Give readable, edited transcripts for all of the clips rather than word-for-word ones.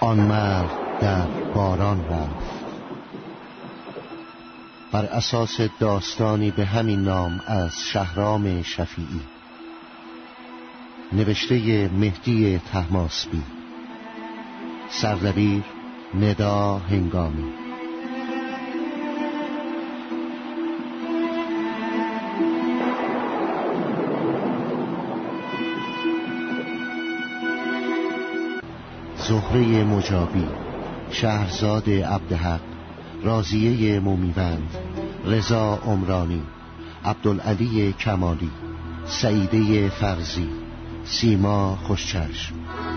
آن مرد در باران رفت. بر اساس داستانی به همین نام از شهرام شفیعی، نوشته مهدی طهماسبی، سردبیر ندا هنگامی. زهره مجابی، شهرزاد عبدحق، راضیه مومیوند، رضا عمرانی، عبدالعلی کمالی، سعیده فرزی، سیما خوشچشم.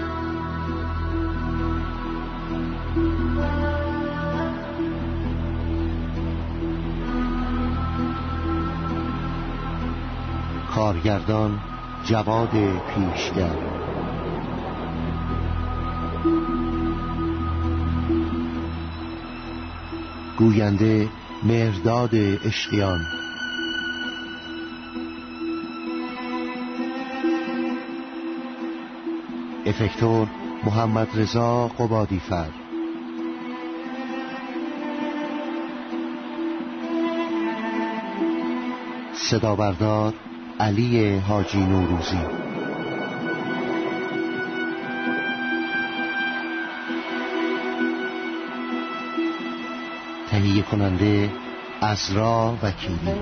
کارگردان جواد پیشگر. گوینده مهرداد اشقیان. افکتور محمد رضا قبادیفر. صدابردار علی حاجی نوروزی. تهیه کننده عزرا وکیلی.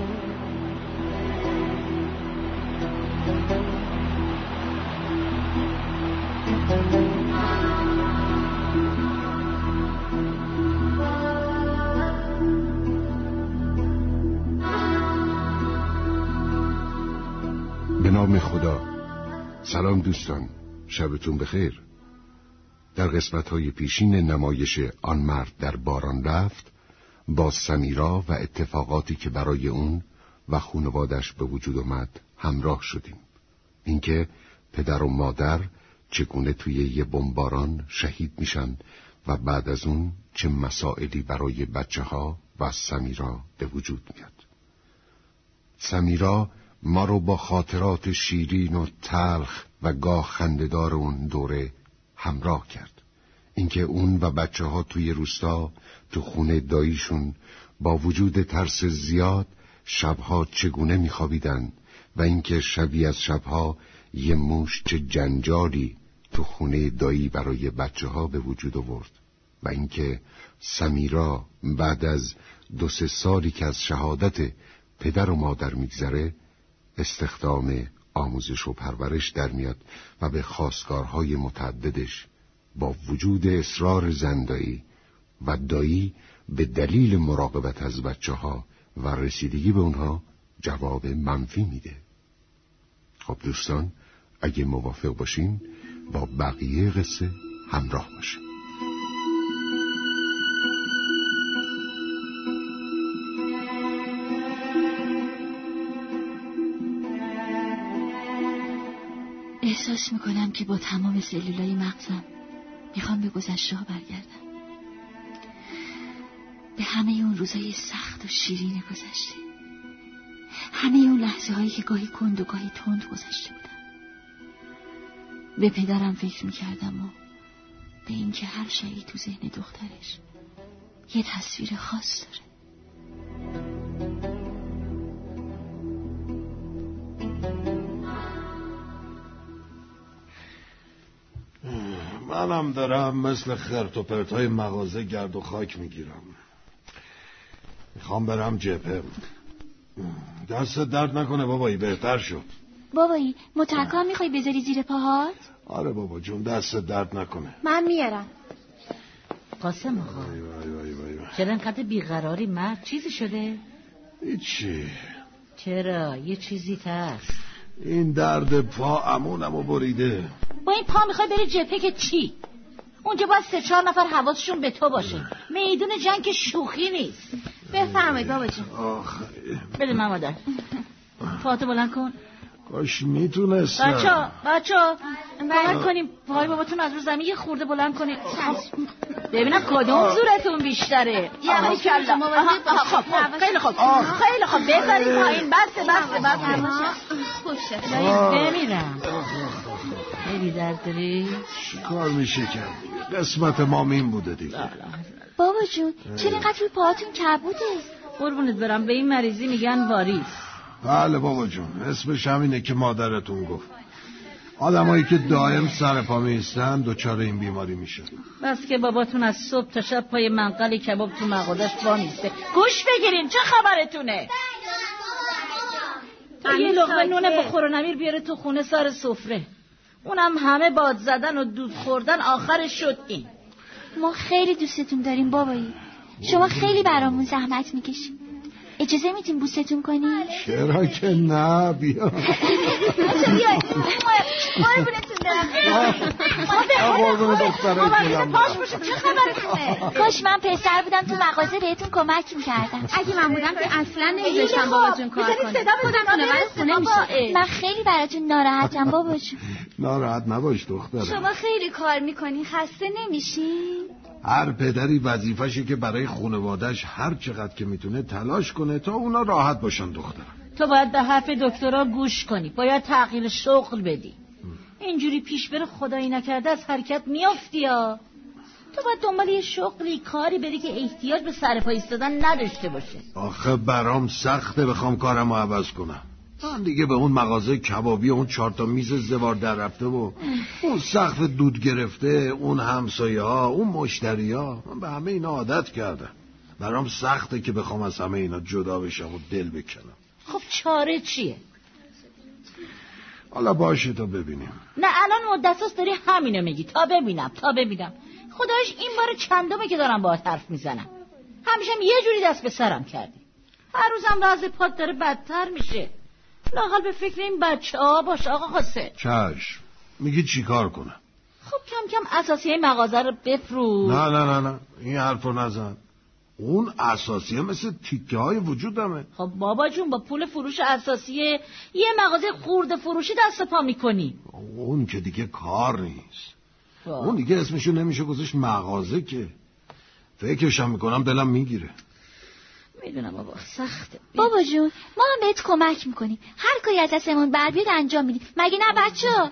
به نام خدا. سلام دوستان، شبتون بخیر. در قسمت‌های پیشین نمایش آن مرد در باران رفت با سمیرا و اتفاقاتی که برای اون و خانوادش به وجود اومد همراه شدیم. اینکه پدر و مادر چگونه توی یه بمباران شهید میشن و بعد از اون چه مسائلی برای بچه‌ها و سمیرا به وجود میاد. سمیرا ما رو با خاطرات شیرین و تلخ و گاه خنده‌دار اون دوره همراه کرد. اینکه اون و بچه‌ها توی روستا تو خونه داییشون با وجود ترس زیاد شبها چگونه میخوابیدن و اینکه شبی از شبها یه موش چه جنجالی تو خونه دایی برای بچه‌ها به وجود آورد و اینکه سمیرا بعد از 2-3 سالی که از شهادت پدر و مادر میگذره استخدام آموزش و پرورش در میاد و به خواستگارهای متعددش با وجود اصرار زندایی و دایی به دلیل مراقبت از بچه‌ها و رسیدگی به اونها جواب منفی میده. خب دوستان، اگه موافق باشین با بقیه قصه همراه باشین. احساس میکنم که با تمام سلولای مغزم میخوام به گذشته ها برگردم، به همه اون روزای سخت و شیرین گذشته، همه اون لحظه هایی که گاهی کند و گاهی تند گذشته بودن. به پدرم فکر میکردم و به این که هر شایی تو ذهن دخترش یه تصویر خاص داره. منم دارم مثل خرت و پرتای مغازه گرد و خاک میگیرم. میخوام برم جبهه. دست درد نکنه بابایی، بهتر شد. بابایی مترکا میخوای بذاری زیر پاهات؟ آره بابا جون، دست درد نکنه. من میارم. قاسم آقا، چرا انقدر بیقراری مرد؟ چیزی شده؟ هیچی. چرا؟ یه چیزی هست. این درد پا امونمو بریده. با این پا میخوای بری جبهه که چی؟ اونجا باید 3-4 نفر حواسشون به تو باشه. میدون جنگ که شوخی نیست. بفرمایید بابا جون. بده من مادر. پاتو بلند کن. کاش میتونستم. بچه بلند کنیم پای باباتون از رو زمین یه خورده بلند کنیم. ببینم کدوم زورتون بیشتره. یعنی کلا. خیلی خوب بذارید پایین. بس. خوشه. بمیرم. خیلی درد داری؟ کار میشه کرد، قسمت ما این بوده دیگه. بابا جون چرا اینقدر روی پاهاتون کبوده؟ قربونت برم، به این مریضی میگن واریس. بله بابا جون، اسمش همینه که مادرتون گفت. آدمایی که دائم سر پا میستن دچار این بیماری میشه. بس که باباتون از صبح تا شب پای منقل کباب تو مغازش وامیسته. گوش بگیرین، چه خبرتونه؟ تا یه لقمه نون بخور و نمیر بیاره تو خونه سر سفره. اونم همه باد زدن و دود خوردن آخرش شد این. ما خیلی دوستتون داریم بابایی. شما خیلی برامون زحمت میکشید. اجازه میتیم بوستون کنیم؟ چرا که نه، بیا. قربون دخترای گلم. چه خبرتونه؟ کاش من پسر بودم تو مغازه بهتون کمک میکردم. اگه من بودم که اصلا نمیذاشتم بابا جون کار کنه. خودم میشه. من خیلی براتون ناراحتم بابا جون. ناراحت نباش دخترم. شما خیلی کار میکنین، خسته نمیشین؟ هر پدری وظیفشه که برای خانواده‌اش هر چقدر که میتونه تلاش کنه تا اونا راحت باشن دخترم. تو باید به حرف دکترها گوش کنی، باید تغییر شغل بدی. اینجوری پیش بره خدایی نکرده از حرکت میافتی ها. تو باید دنبال یه شغلی کاری بری که احتیاج به سر پا ایستادن نداشته باشه. آخه برام سخته بخوام کارمو عوض کنم. من دیگه به اون مغازه کبابی اون 4 تا میز زوار در رفته و اون سقف دود گرفته، اون همسایه ها، اون مشتری ها، من به همه اینا عادت کردم. برام سخته که بخوام از همه اینا جدا بشم و دل بکنم. خب چاره چیه؟ حالا باشه تا ببینیم. نه الان مدت هاست داری همینو میگی، تا ببینم. خدایش این بار چندمه که دارم باهات حرف میزنم. همیشه یه جوری دست به سرم کردی. هر روزم راز پات داره بدتر میشه. لااقل به فکر این بچه‌ها باش آقا قاسم. چشم. میگی چی کار کنم؟ خب کم کم اساسیه مغازه رو بفروش. نه این حرفو نزن. اون اساسیه مثل تیکه های وجودمه. خب بابا جون با پول فروش اساسیه یه مغازه خورده فروشی دست پا میکنی. اون که دیگه کار نیست. اون دیگه اسمشو نمیشه گذاشت مغازه که. فکرشم میکنم دلم میگیره. میدونم بابا سخته. بابا جون ما هم بهت کمک میکنیم، هر کاری از دستمون بر بیاد انجام میدیم، مگه نه بچه‌ها؟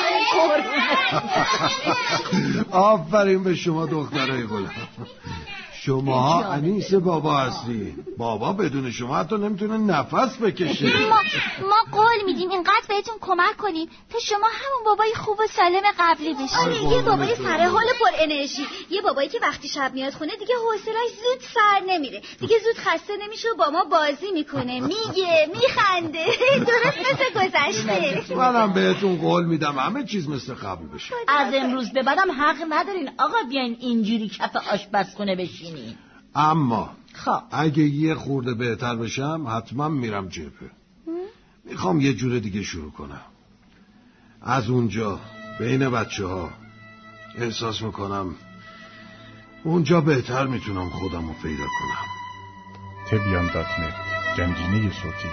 آفرین به شما دخترای گلم. شما انیس بابا هستی. بابا بدون شما حتی نمیتونه نفس بکشه. ما قول میدیم اینقدر بهتون کمک کنیم تا شما همون بابای خوب و سالم قبلی بشید. یه بابای سرحال پر انرژی، یه بابایی که وقتی شب میاد خونه دیگه حوصله‌اش زود سر نمیره، دیگه زود خسته نمیشه و با ما بازی میکنه، میگه، میخنده. درست مثل گذشته. منم بهتون قول میدم همه چیز مثل قبل بشه. از امروز به بعدم حق ندارین آقا بیاین اینجوری کف آشپزخونه بشینین. اما خب اگه یه خورده بهتر بشم حتما میرم جبهه. میخوام یه جور دیگه شروع کنم. از اونجا بین بچه‌ها احساس میکنم اونجا بهتر میتونم خودم رو پیدا کنم. Tebyan.net گنجینه صوتی.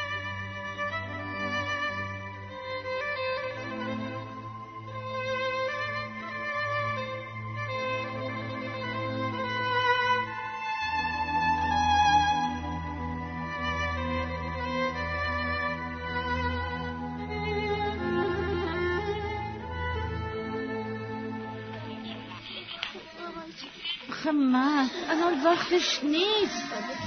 من الان وقتش نیست.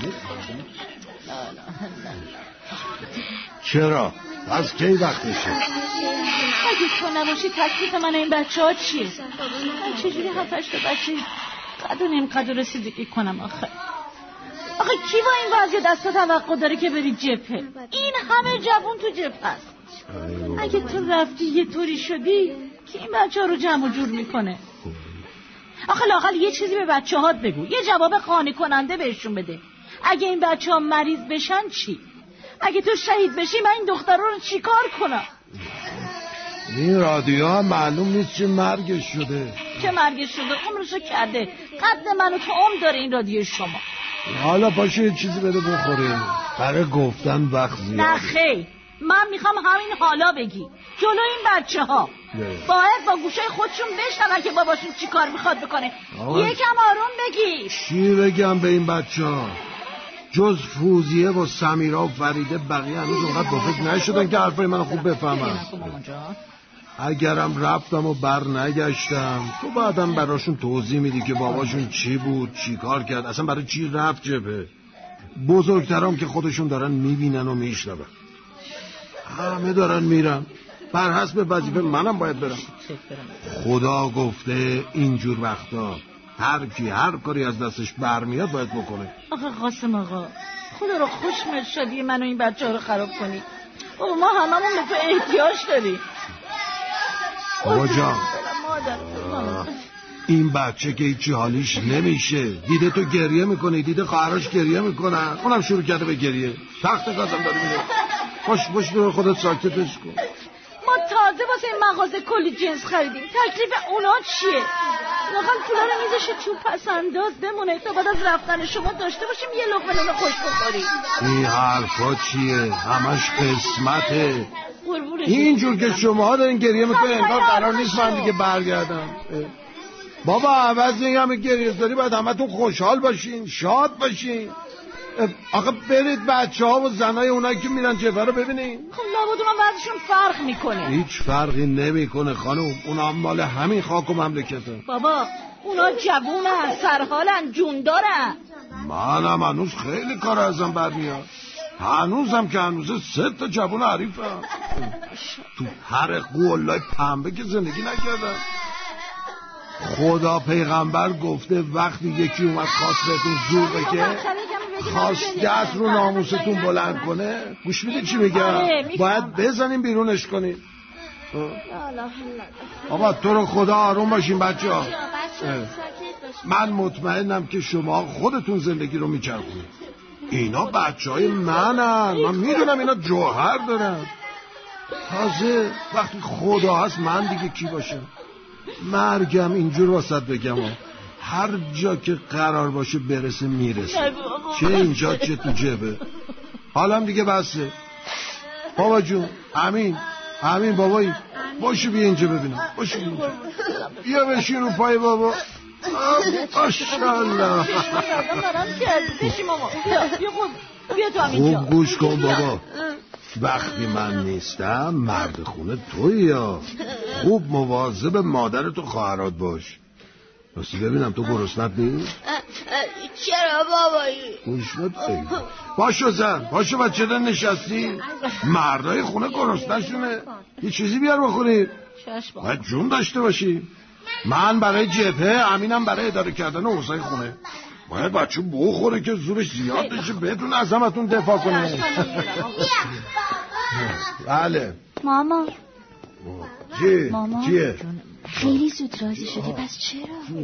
چرا؟ از کی وقتشه؟ اگه تو نباشی تکلیف من این بچه ها چیه؟ من چجوری 7-8 تا بچه قدر اینقدر رسیدگی کنم آخه کی با این وضعیت دستا توقع داره که بری جبهه؟ این همه جوون تو جبهه هست. اگه تو رفتی یه طوری شدی که این بچه ها رو جمع و جور میکنه. آخه لااقل یه چیزی به بچه هات بگو، یه جواب قانع کننده بهشون بده. اگه این بچه ها مریض بشن چی؟ اگه تو شهید بشی من این دختر رو چی کار کنم؟ این رادیو هم معلوم نیست چه مرگش شده. چه مرگش شده؟ عمرشو کرده. قد منو تو عمر داره این رادیو شما. حالا باشه یه چیزی بده بخوریم، برای گفتن وقت زیاده. نه خیر، من میخوام همین حالا بگی جلو این بچه ها باید با گوشه خودشون بشنون که باباشون چی کار میخواد بکنه. یکم آروم بگی. چی بگم به این بچه ها؟ جز فوزیه و سمیرا و فریده بقیه هنوز اونقدر با فکر نشدن که حرفای منو خوب بفهمن. اگرم رفتم و بر نگشتم تو بعدم براشون توضیح میدی که باباشون چی بود، چی کار کرد، اصلا برای چی رفت جبهه. بزرگترام که خودشون دارن میبینن و میشنون، همه دارن میرن، بر حسب وظیفه منم باید برم. خدا گفته اینجور وقتا هر کی هر کاری از دستش برمیاد باید بکنه. آخه قاسم آقا خدا رو خوشمت شدی منو این بچه ها رو خراب کنی. بابا ما هممون به تو احتیاج داریم. بابا جان این بچه که هیچی حالیش نمیشه، دیده تو گریه میکنی، دیده خواهرش گریه میکنن، اونم شروع کرده به گریه، تخت گازم داره میره. خوش دور خودت ساکتش کن. ما تازه واسه این مغازه کلی جنس خریدیم، تکلیف اونا چیه؟ واقعا پولا رو میذاشه چوب پس انداز بمونه تا بعد از رفتن شما داشته باشیم یه لقمه نون خوش بخوریم. این حرفا چیه؟ همش قسمته. اینجور که شما دارین گریه میکنه انگار قرار نیست من دیگه برگردم. بابا عوض این همه گریه داری باید همتون خوشحال باشین، شاد باشین. آخه برید بچه ها و زنای اونایی که میرن جبهه رو ببینین. خب لابد اونا بعضشون فرق میکنه. هیچ فرقی نمیکنه خانم، اونا مال همین خاک و مملکته. بابا اونا جوونن، سرحالن، جون دارن. منم هنوز خیلی کار ازم برمیاد، هنوزم که هنوزه 3 تا جوون حریفم. تو هر قولای پنبه که زندگی نکردم. خدا پیغمبر گفته وقتی یکی اومد خواست بهتون زور بگه، خواست دست رو ناموستون بلند کنه، گوش میدید چی میگم؟ باید بزنیم بیرونش کنیم. آبا تو رو خدا آروم باشین بچه ها. من مطمئنم که شما خودتون زندگی رو میچرخونید. اینا بچه های منن، من میدونم اینا جوهر دارن. تازه وقتی خدا هست من دیگه کی باشم؟ مرگم اینجور واسط بگم هر جا که قرار باشه برسه میرسه، چه اینجا چه تو جبه. حالم دیگه بسه. بابا جون امین بابایی باشو بیا اینجا ببینم، باشو بیا اینجا، بیا بشین رو پای بابا. ماشاءالله. خوب گوش کن بابا، وقتی من نیستم مرد خونه تویی یا خوب مواظب مادرت و خواهرات باش. راستی ببینم تو گرسنت نیست؟ چرا بابایی؟ گوشنت خیلی باشو زن، باشو بچه دن نشستی، مردای خونه گرسنشونه، یه چیزی بیار بخوری، باید جون داشته باشی. من برای جبهه، امینم برای اداره کردن اوضاع خونه. باید بچه بخوره که زورش زیاد بشه بدون از همتون دفاع کنه. بله ماما چیه؟ خیلی زود راضی شدی، پس چرا؟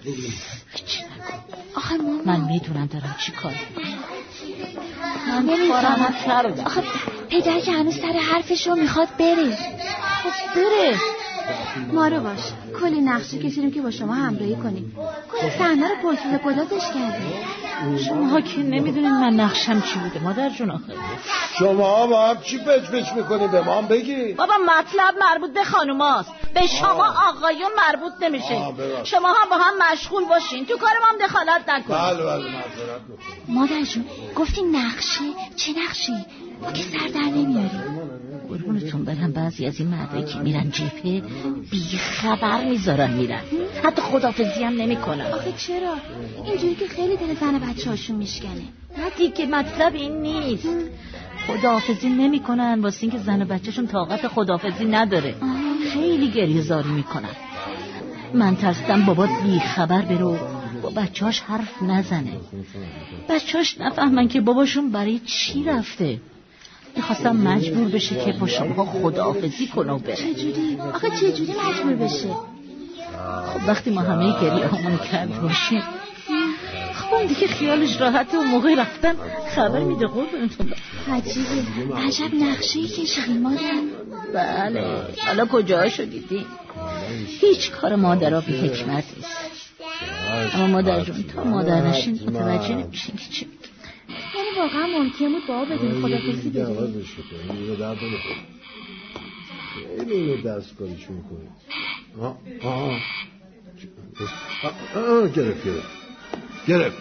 آخه ماما من میدونم دارم چی کار من نمیفهمم. آخه پدر که هنوز سر حرفشو میخواد بره. خب بره. ما رو باش، کلی نقشه کشیدیم که با شما همراهی کنیم، کلی صحنه رو پرسوز گدازش کردیم. شماها که نمیدونین من نقشم چی بوده مادر جون. آخه شما با هم چی پچ میکنی؟ به ما هم بگی. بابا مطلب مربوط به خانوماست، به شما آقایون مربوط نمیشه. شما هم با هم مشغول باشین، تو کار ما هم دخالت نکنین. بله معذرت میخوام. مادر جون گفتی نقشه؟ چه نقشه؟ ما که سر در نمیاریم. قربونتون برم بعضی از این مردایی که میرن جبهه بی خبر میذارن میرن، حتی خدافزی هم نمیکنن. آخه چرا؟ اینجوری که خیلی دل زن بچه هاشون میشکنه. نه دیگه مطلب این نیست. خداحافظی نمیکنن واسه اینکه زن و بچه‌شون طاقت خداحافظی نداره. خیلی گریه‌زاری میکنن. من ترسیدم بابات بی خبر بره و با بچه‌هاش حرف نزنه، بچه‌هاش نفهمن که باباشون برای چی رفته. میخواستم مجبور بشه که با شما خداحافظی کنه و بره. چجوری؟ آخه چجوری مجبور بشه؟ خب وقتی ما همه گریه همون کرد باشیم، خب اون دیگه خیالش راحته و موقع رفتن خبر میده. قربونتون برم. عجیبه، عجب نقشه‌ای کشیدین مادر. بله، حالا کجاشو دیدی؟ هیچ کار مادرها بی حکمت نیست. اما مادر جون تا مادر نشین متوجه نمیشین که چی. یعنی واقعا ممکنه بود بابا بدون خدافزی بده؟ خیلی اینو دستکاریشو میکنه. گرفت.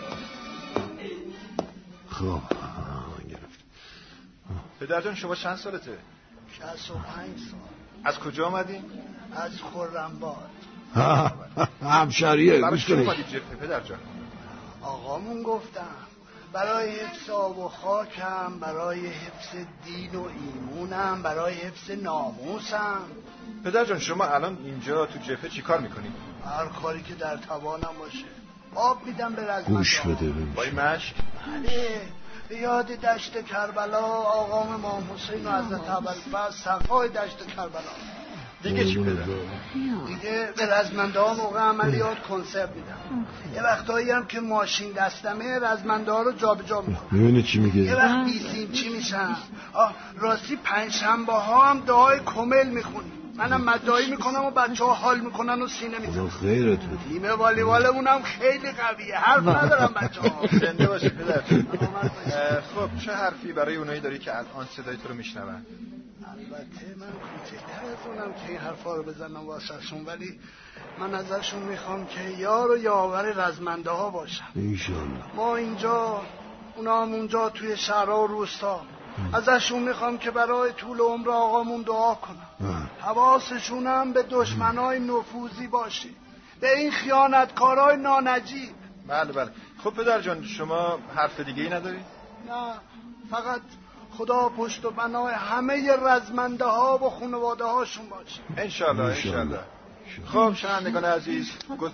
خب گرفت. پدرجان شما چند سالته؟ 65 سال. از کجا آمدین؟ از خرم‌باد. همشریه. برای گوش چی کنید. اومدید جبهه پدر جان؟ آقامون گفتم برای حفظ آب و خاکم، برای حفظ دین و ایمونم، برای حفظ ناموسم. پدر جان شما الان اینجا تو جبهه چی کار میکنید؟ هر کاری که در توانم باشه. آب میدم به رزمنده. گوش بده ببین. با این مشک؟ بله، به یاد دشت کربلا آقام امام حسین و حضرت ابوالفضل صفای دشت کربلا. دیگه چی پدر؟ دیگه به رزمنده ها موقع عملیات کنسرت میدم. یه وقتایی هم که ماشین دستمه رزمنده ها رو جابجا میکنم. میبینی چی میگه؟ یه وقت 20 اینچی میشم. راستی پنجشنبه ها هم دعای کمل میخونیم. منم مدعایی میکنم و بچه ها حال میکنن و سینه میزنم. خدا خیرت بده. تیم والیبالمون هم خیلی قویه. حرف ندارم بچه ها. زنده باشی پدر. خب چه حرفی برای اونایی داری که الان صدای تو رو میشنون؟ البته من کوچکتر از اونم که این حرفا رو بزنم واسهشون، ولی من ازشون میخوام که یار و یاور رزمنده ها باشن. انشالله. ما اینجا، اونا هم اونجا توی شهرها و روستا. ازشون میخوام که برای طول عمر آقامون دعا کنم. حواسشون هم به دشمنای نفوذی باشه، به این خیانتکارای نانجیب. بله بله. خب پدر جان شما حرف دیگه ای نداری؟ نه، فقط خدا پشت و بنای همه رزمنده ها و خانواده هاشون باشه. انشالله انشالله. خب شنوندگان عزیز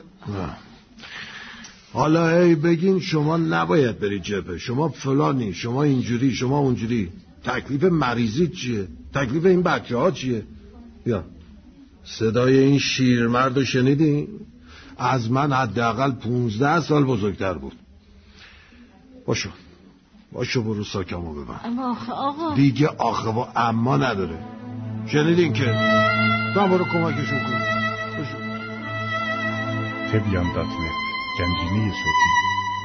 حالا هی بگین شما نباید برید جبهه، شما فلانی، شما اینجوری، شما اونجوری. تکلیف مریضی چیه؟ تکلیف این بچه ها چیه؟ بیا صدای این شیرمرد رو شنیدین؟ از من حداقل 15 سال بزرگتر بود. باشو برو ساکمو ببن. اما آقا دیگه آخه و اما نداره. شنیدین که؟ تا برو کمکشون کن. باشو. تبیان.net گنجینه صوتی.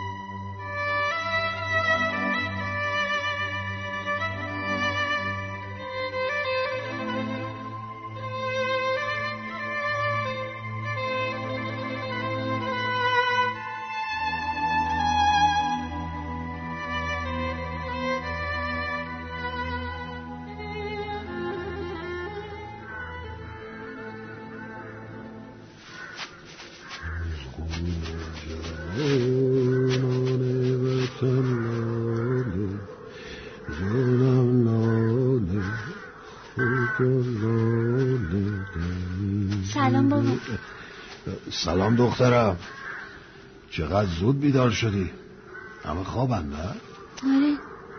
سلام بابا. سلام دخترم. چقدر زود بیدار شدی؟ همه خوابن نه؟ آره،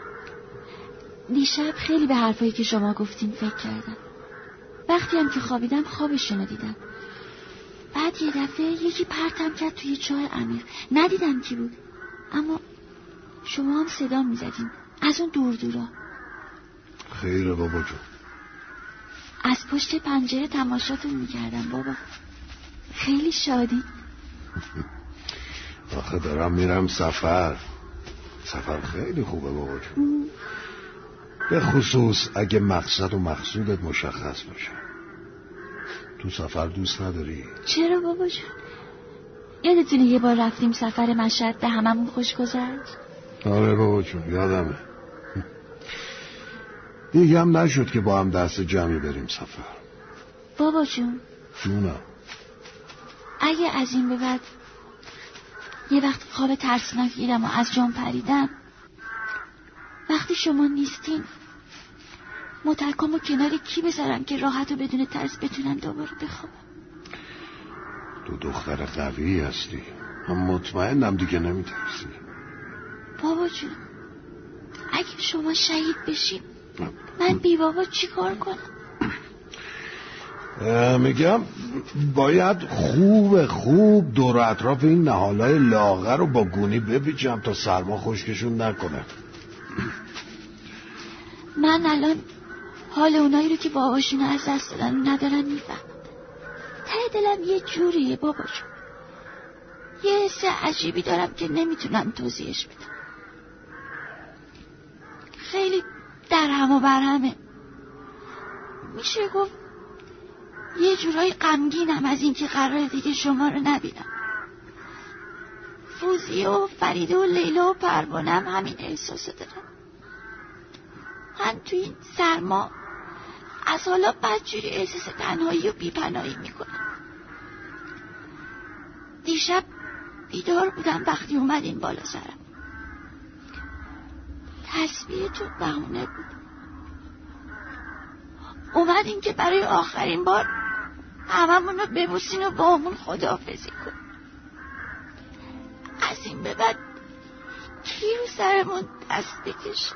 دیشب خیلی به حرفایی که شما گفتین فکر کردم. وقتی هم که خوابیدم خوابشونو دیدم. بعد یه دفعه یکی پرتم کرد توی چاه عمیق. ندیدم کی بود، اما شما هم صدا میزدین از اون دور دورا. خیره بابا جون. از پشت پنجره تماشاتون میکردم بابا. خیلی شادی. آخه دارم میرم سفر خیلی خوبه بابا جون. به خصوص اگه مقصد و مقصودت مشخص باشه. تو سفر دوست نداری؟ چرا بابا جون؟ یادتونه یه بار رفتیم سفر مشهد، به هممون خوش گذشت؟ آره بابا جون یادمه. دیگه هم نشد که با هم دست جمعی بریم سفر. بابا جون جونم، اگه از این به بعد یه وقت خواب ترسناک دیدم و از جام پریدم، وقتی شما نیستین مترکمو کنار کی بذارم که راحت و بدون ترس بتونم دوباره بخوابم؟ تو دختر قوی هستی. من مطمئنم دیگه نمیترسی. بابا جون اگه شما شهید بشیم من بی بابا چی کار کنم؟ میگم باید خوب دور اطراف این نهالای لاغر رو با گونی بپیچم تا سرما خشکشون نکنه. من الان حال اونایی رو که باباشون از دست دادن ندارن میفهمم. ته دلم یه جوریه بابا جون. یه حس عجیبی دارم که نمیتونم توضیحش بدم. خیلی در هم و بر همه. میشه گفت یه جورایی غمگینم از اینکه قراره دیگه شما رو نبینم. فوزیه و فریده و لیلا و پروانه هم همین احساسو دارم. من توی این سرما از حالا بدجوری احساس تنهایی و بیپناهی میکنم. دیشب بیدار بودم وقتی اومدین بالا سرم. تسبیح تو بهونه بود. اومدین که برای آخرین بار هممونو ببوسین و با همون خداحافظی کن. از این به بعد کی رو سرمون دست بکشه؟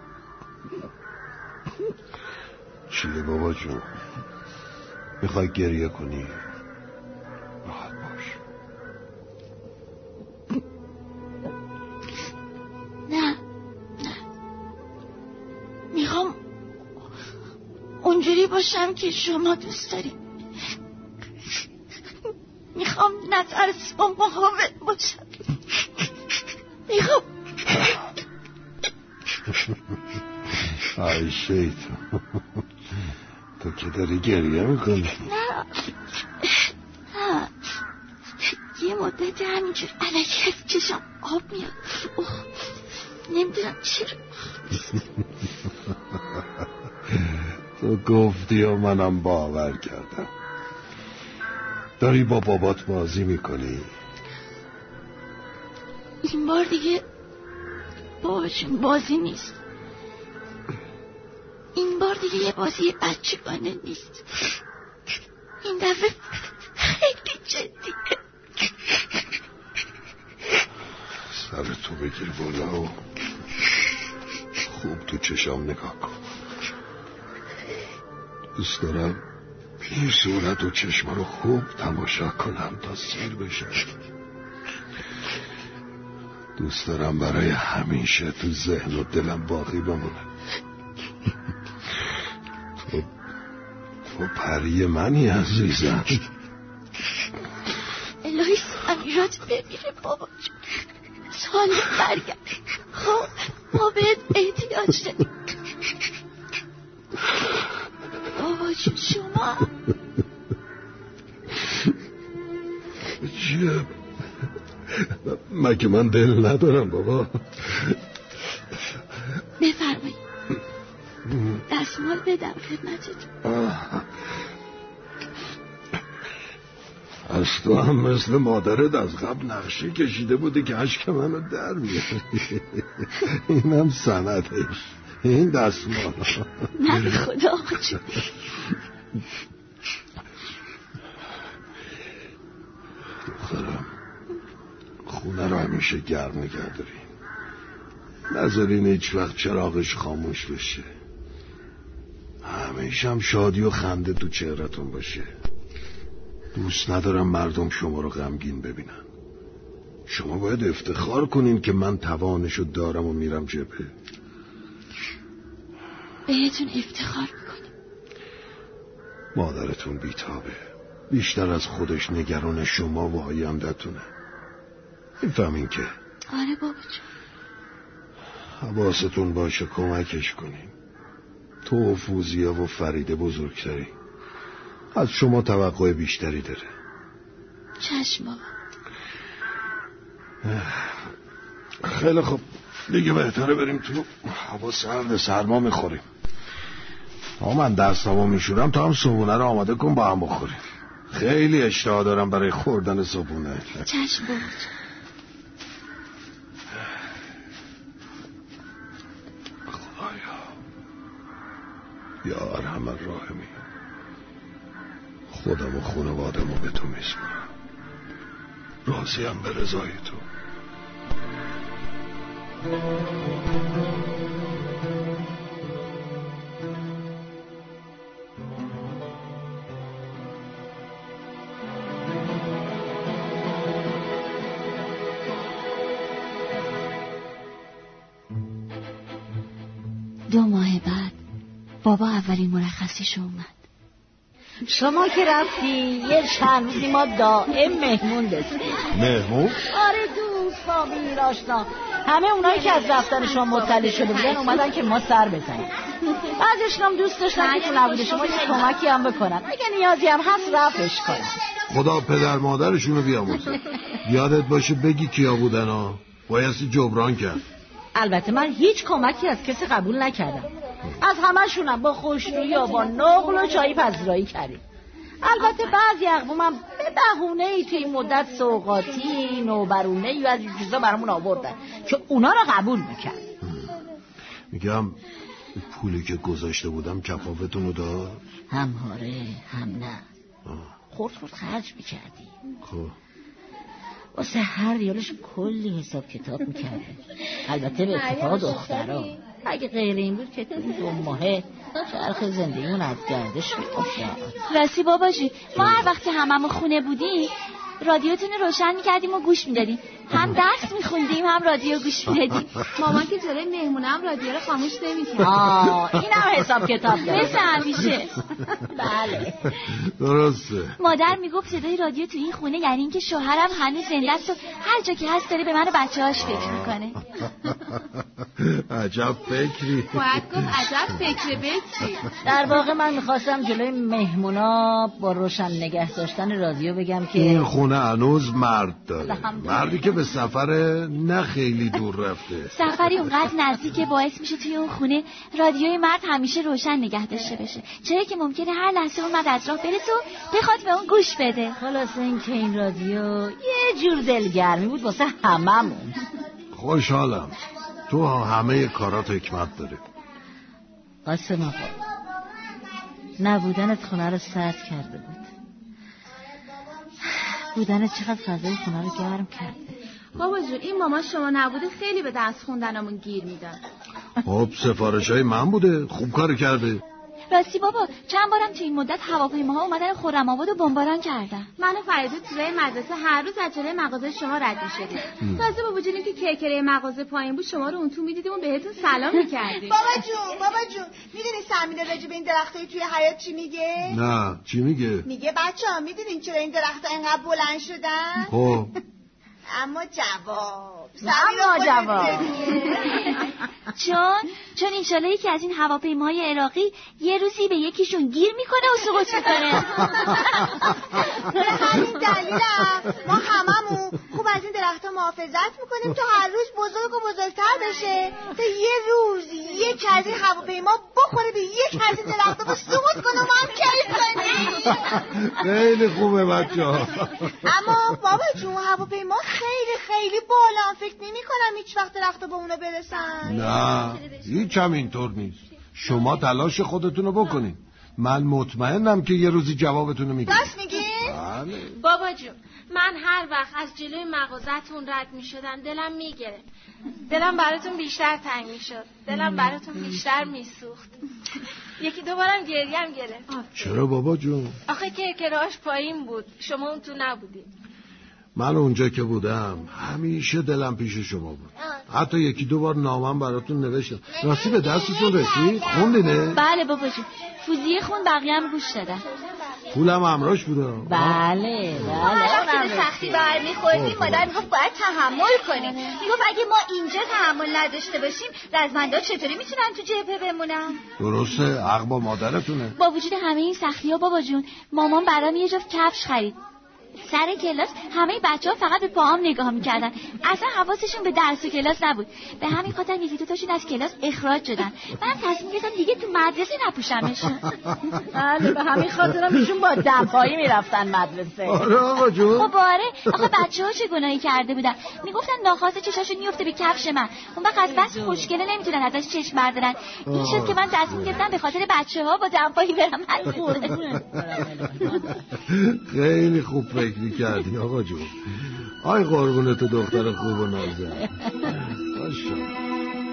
چیه بابا جون؟ میخوای گریه کنی؟ راحت باش. نه میخوام اونجوری باشم که شما دوست دارید. میخوام نترس با مقاوم باشم. میخوام ای شیطان، تو که داری گریه میکنی. نه یه مدت همینجور الکی از چشم آب میاد. نمیدونم چرا. تو گفتی و منم باور کردم. داری با بابات بازی میکنی؟ این بار دیگه باباشون بازی نیست. این بار دیگه یه بازی بچگانه نیست. این دفعه خیلی جدیه. سرتو بگیر بالا و خوب تو چشام نگاه کن. دوست دارم این صورت و چشم رو خوب تماشا کنم تا سیر بشه. دوست دارم برای همیشه تو ذهن و دلم باقی بمونه. تو پری منی عزیزم. الهی سمیرات بمیره بابا جون. سالم برگرد. خب ما بهت احتیاج داریم بابا جون. شما چیه؟ مگه من دل ندارم بابا؟ بفرمایید دستمال بدم خدمتتون. از تو هم مثل مادرت از قبل نقشه کشیده بودی که اشک منو در میاری. اینم سندش. این دستمال. نه به خدا آقا جون. دخترم خونه رو همیشه گرم نگه داری. نذارین هیچ وقت چراغش خاموش بشه. همیشه هم شادی و خنده تو چهرتون باشه. دوست ندارم مردم شما رو غمگین ببینن. شما باید افتخار کنین که من توانشو دارم و میرم جبهه. بهتون افتخار میکنم. مادرتون بیتابه. بیشتر از خودش نگران شما و آینده‌تونه. میفهمین که؟ آره بابا جون. حواستون باشه کمکش کنین. تو و فوزیه و فریده بزرگتری. از شما توقع بیشتری داره. چشم بابا. خیلی خوب دیگه بهتره بریم تو. هوا سرد، سرما میخوریم. من دستامو میشورم تا هم صبحونه رو آماده کن با هم بخوریم. خیلی اشتها دارم برای خوردن صبحونه. چشم بابا. خدایا یا ارحم الراحمین، خودم و خانواده‌مو به تو میسپارم. راضیم به رضای تو. دو ماه بعد بابا اولین مرخصیشو اومد. شما که رفتی یه چند روزی ما دائم مهمون داشتیم. مهمون؟ آره دوست، فامیل، آشنا، همه اونایی که از رفتن شما مطلع شده بودن اومدن که ما سر بزنیم. بعضیشون هم دوست داشتن که تو نبوده شما یه کمکی هم بکنن، اگه نیازی هم هست رفعش کنن. خدا پدر مادرشونو بیاموزه. یادت باشه بگی کیا بودن ها. بایستی جبران کرد. البته من هیچ کمکی از کسی قبول نکردم. از همشونم با خوشرویی و با نقل و چای پذیرایی کردیم. البته بعضی اقوامم به بهونه‌ای توی این مدت سوغاتی نوبرونه‌ای و از این چیزا برامون آوردن که اونا رو قبول میکرد. میگم پولی که گذاشته بودم کفافتونو داد؟ هم هاره هم نه. خورد خرج میکردی. خب واسه هر ریالش کلی حساب کتاب میکرده. البته به اتفاق دخترها. اگه غیر این بود که تو این 2 ماهه چرخ زندگیمون از گردش می‌افتاد. راستی باباجی، ما هر وقت که هممون خونه بودیم رادیوتون رو روشن می‌کردیم و گوش می‌دادیم. هم درس می‌خوندیم هم رادیو گوش می‌دادیم. مامان که جلوی مهمونه هم رادیو رو خاموش نمی‌کرد. اینم حساب کتاب داره. مثل همیشه. بله. درسته. مادر میگفت صدای رادیو تو این خونه یعنی اینکه شوهرم هنوز زنده است و هر جا که هست داره به من و بچه‌هاش فکر می‌کنه. عجب فکری. باید گفت عجب فکر بچی. در واقع من میخواستم جلوی مهمونا با روشن نگه داشتن رادیو بگم که این خونه هنوز مرد داره. مردی که به سفر نه خیلی دور رفته. سفری اونقدر نزدیک باعث میشه توی اون خونه رادیوی مرد همیشه روشن نگه داشته بشه، چرا که ممکنه هر لحظه اون مرد از راه برسه و بخواد به اون گوش بده. خلاصه این که این رادیو یه جور دلگرمی بود واسه هممون. خوشحالم تو همه کارات حکمت داره. قاسم آقا، نبودنت خونه رو سرد کرده بود، بودنت چقدر فضای خونه رو گرم کرده. بابا جون این ماما شما نبوده خیلی به درس خوندنمون گیر میداد. خب سفارشای من بوده، خوب کار کرده. راستی بابا چند بارم تو این مدت هواپیماها اومدن خرم‌آباد و بمباران کردن. من و فریدو توی مدرسه هر روز از جلوی مغازه شما رد می‌شدیم. تازه با وجود اینکه کرکره مغازه پایین بود شما رو اون تو می‌دیدیم و بهتون سلام می‌کردیم. بابا جون میدونی سمیده راجع به این درختای توی حیاط چی میگه؟ نه چی میگه؟ میگه بچه‌ها میدونین چرا این درخت‌ها اینقدر بلند شدن؟ خب اما جواب چون انشالله یکی از این هواپیماهای عراقی یه روزی به یکیشون گیر میکنه و سقوط میکنه. به همین دلیلم ما هممون خوب از این درخت‌ها محافظت میکنیم تا هر روز بزرگ و بزرگتر بشه تا یه روز یک از این هواپیما بخوره به یک از این درخت‌ها و سقوط کنه و ما هم کیف کنیم. خیلی خوبه بچه‌ها. اما بابا جون هواپیما خیلی بالا، فکر نمی‌کنم هیچ وقت درخت‌ها به اونا برسن. نه هیچ هم اینطور نیست. شما تلاش خودتون رو بکنید، من مطمئنم که یه روزی جوابتون رو میگم. راست میگی؟ بله. بابا جون من هر وقت از جلوی مغازتون رد میشدم دلم میگرفت، دلم براتون بیشتر تنگ میشد، دلم براتون بیشتر میسوخت. 1-2 بارم گریم گرفت. چرا بابا جون؟ آخه کرکراش پایین بود، شما اون تو نبودید. من اونجا که بودم همیشه دلم پیش شما بود. حتی 1-2 بار نامم براتون نوشتم. راستی به دستتون رسید؟ خوندینه؟ بله بابا جون فوزیه خون بقیه هم گوش دادم. پولم همراهش بوده. بله وقتی به سختی برمیخوردیم مادر میگفت باید تحمل کنیم. میگفت اگه ما اینجا تحمل نداشته باشیم رزمندا چطوری میتونن تو جبهه بمونن؟ درسته حق با مادرتونه. با وجود همه این سختی‌ها بابا جون مامان برام یه جفت کفش خرید. سر کلاس همه بچه‌ها فقط به پاهم نگاه می‌کردن، اصلا حواسشون به درس و کلاس نبود. به همین خاطر 1-2 تاشون از کلاس اخراج شدن. من تصمیم گرفتم دیگه تو مدرسه نپوشمش. بله به همین خاطر ایشون با دمپایی میرفتن مدرسه. آره آقا جون. خب آره آخه بچه‌ها چه گناهی کرده بودن؟ میگفتن ناخواسته چشاشون میفته به کفش من. اون وقت از بس خوشگله نمیتونن ازش چشم بردارن. این شد که من تصمیم گرفتم به خاطر بچه‌ها با دمپایی برم. خیلی خوب فکر می‌کردی آقا جون. آی قربونت دختر خوب و نازنین. باشه.